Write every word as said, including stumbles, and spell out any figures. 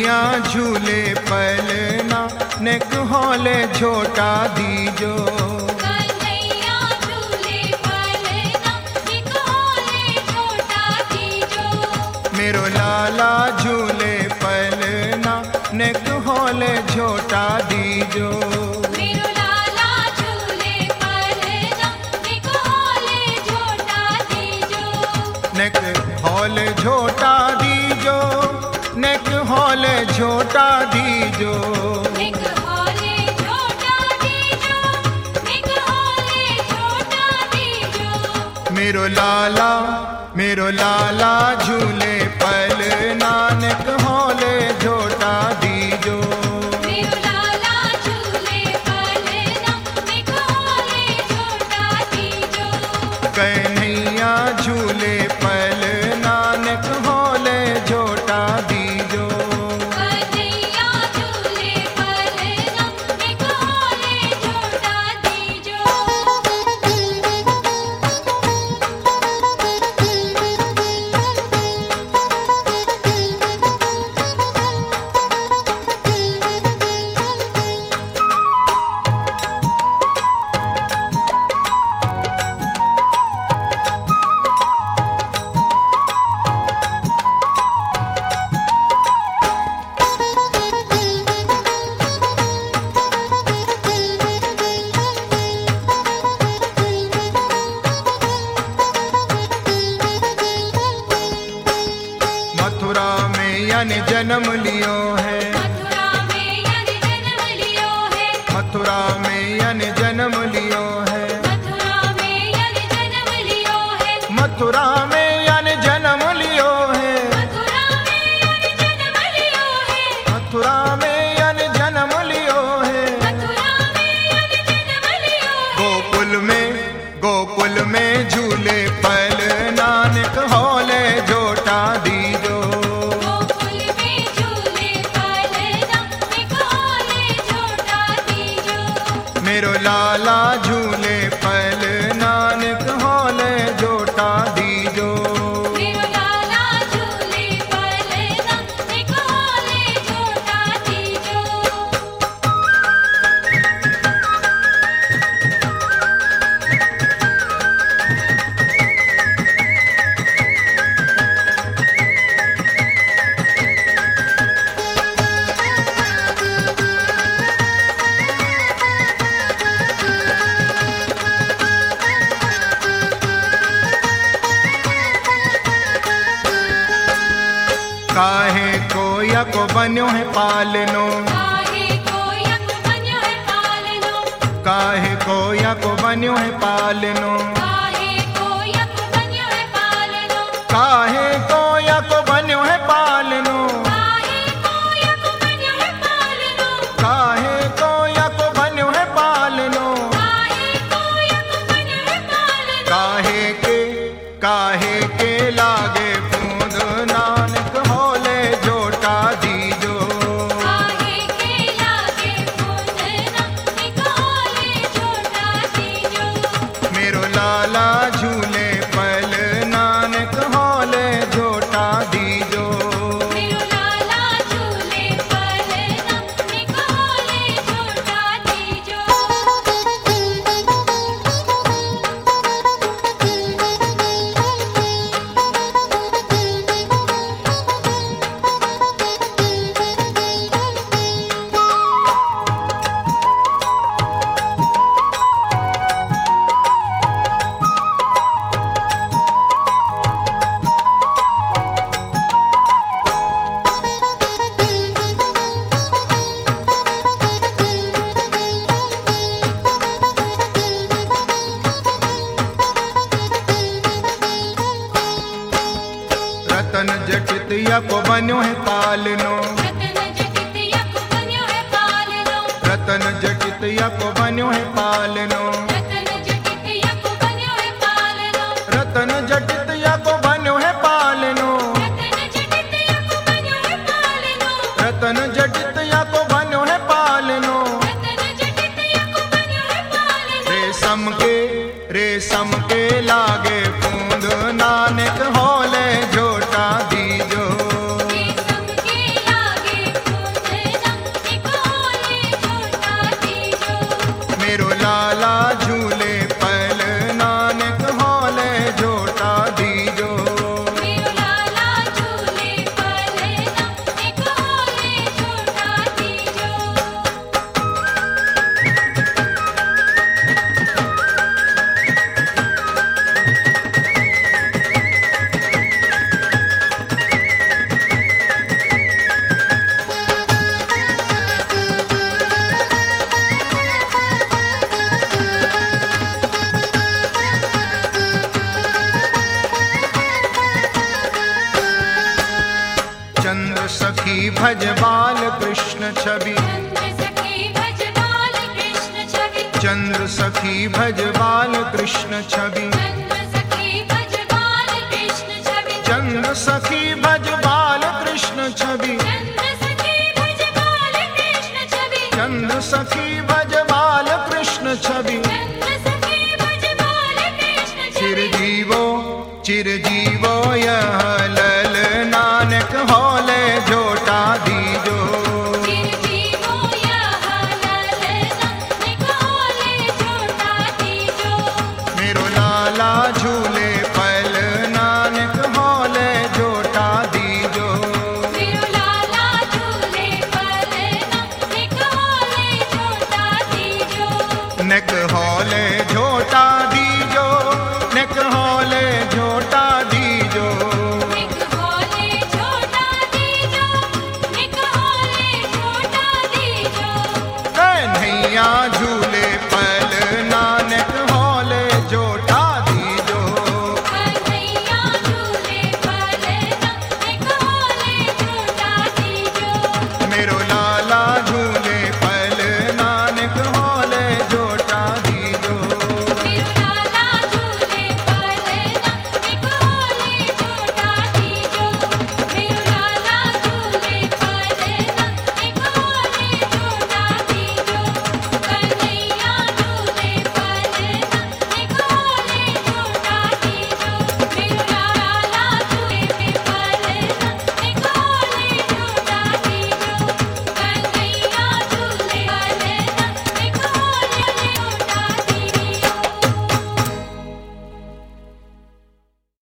कन्हैया झूले पलना नेक होले झोटा दीजो। कन्हैया झूले पलना नेक होले झोटा दीजो। मेरो लाला झूले पलना नेक होले झोटा दीजो। मेरो लाला झूले पलना नेक होले झोटा दीजो। नेक होले झोटा दीजो, नेक होले झोटा दीजो। नेक होले झोटा दीजो, नेक होले झोटा दीजो। मेरो लाला मेरो लाला झूले पलना नेक होले झोटा दीजो। मेरो लाला झूले पलना नेक होले झोटा दीजो। कन्हैया झूले पलना नेक होले झोटा दीजो। कन्हैया झूले पलना नेक होले झोटा दीजो। मथुरा में यन जन्म लियो है। मथुरा में यन जन्म लियो है। मथुरा में यन जन्म लियो है। मथुरा में यन जन्म लियो है। मथुरा में यन जन्म लियो है। मथुरा में यन जन्म लियो है। मथुरा में यन जन्म लियो है। मथुरा में यन जन्म लियो है। गोकुल में गोकुल में झूले पलना नेक होले झोटा दीजो। गोकुल में झूले पलना नेक होले झोटा दीजो। मेरो लाला झूले पलना नेक होले झोटा दीजो। मेरो लाला झूले पलना नेक होले झोटा दीजो। काहे कोया को बन्यो है पालनो। काहे कोया को बन्यो है पालनो। काहे कोया को बन्यो है पालनो। काहे कोया को बन्यो है पालनो। काहे कोया को बन्यो है पालनो। काहे कोया को बन्यो है पालनो। काहे कोया को बन्यो है पालनो। काहे कोया को बन्यो है पालनो। काहे के काहे के लागे बूंद नानक होले झोटा दीजो। काहे के लागे बूंदना नेक होले झोटा दीजो। मेरो लाला झूले पलना नेक होले झोटा दीजो। मेरो लाला झूले पलना नेक होले झोटा दीजो। रतन जटित या को बन्यो है पालनो। रतन जटित यक बन्यो है पालनो। रतन जटित या को बन्यो है पालनो। रतन जटित यक बन्यो है पालनो। रतन जटित या को बन्यो है पालनो। रतन जटित यक बन्यो है पालनो। रतन जटित या को बन्यो है पालनो। रतन जटित यक बन्यो है पालनो। रेशम के रेशम के लागे बूंद नानक होले झोटा दीजो। रेशम के लागे सखी भज बाल कृष्ण छवि, चंद्र सखी भज बाल कृष्ण छवि, चंद्र सखी भज बाल कृष्ण छवि, चंद्र सखी भज बाल कृष्ण छवि, चंद्र सखी भज